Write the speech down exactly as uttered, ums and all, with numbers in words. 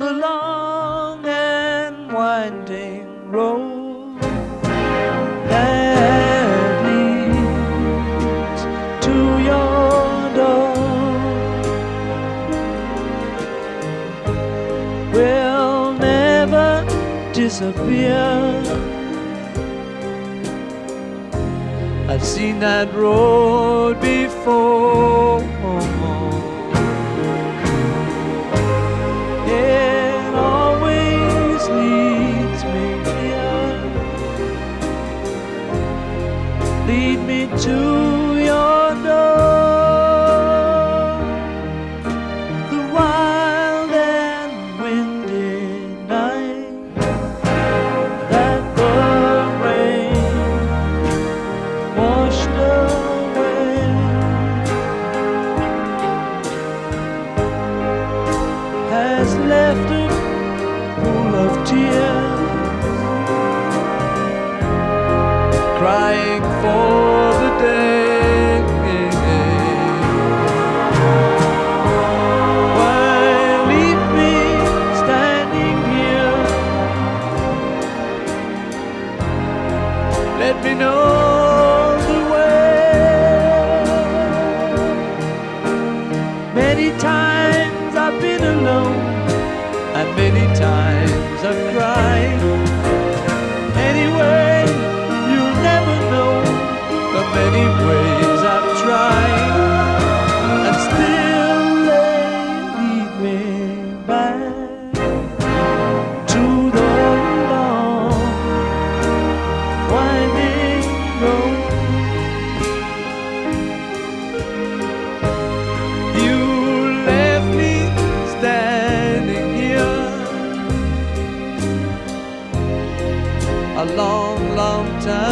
the long and winding road that leads to your door will never disappear. I've seen that road before. It always leads me here. Lead me to your door. The wild and windy night that the rain washed away has left a pool of tears, crying for the day why leave me standing here? Let me know the way. Many times I've been alone, and many times I've cried. Anyway, you'll never know the many ways I've tried, and still they lead me back to the long winding road. You left me standing here a long, long time